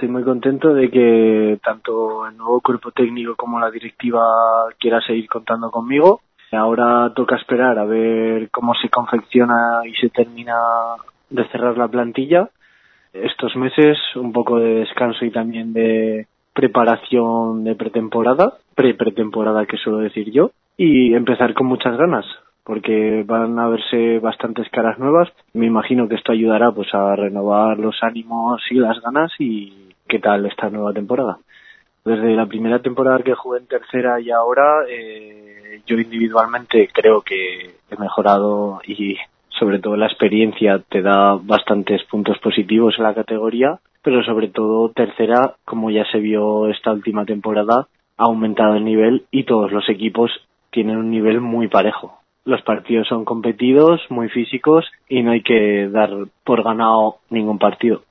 Estoy muy contento de que tanto el nuevo cuerpo técnico como la directiva quiera seguir contando conmigo. Ahora toca esperar a ver cómo se confecciona y se termina de cerrar la plantilla. Estos meses, un poco de descanso y también de preparación de pretemporada, pretemporada que suelo decir yo, y empezar con muchas ganas, porque van a verse bastantes caras nuevas. Me imagino que esto ayudará pues a renovar los ánimos y las ganas. Y qué tal esta nueva temporada. Desde la primera temporada que jugué en tercera y ahora, yo individualmente creo que he mejorado y sobre todo la experiencia te da bastantes puntos positivos en la categoría, pero sobre todo tercera, como ya se vio esta última temporada, ha aumentado el nivel y todos los equipos tienen un nivel muy parejo. Los partidos son competidos, muy físicos y no hay que dar por ganado ningún partido.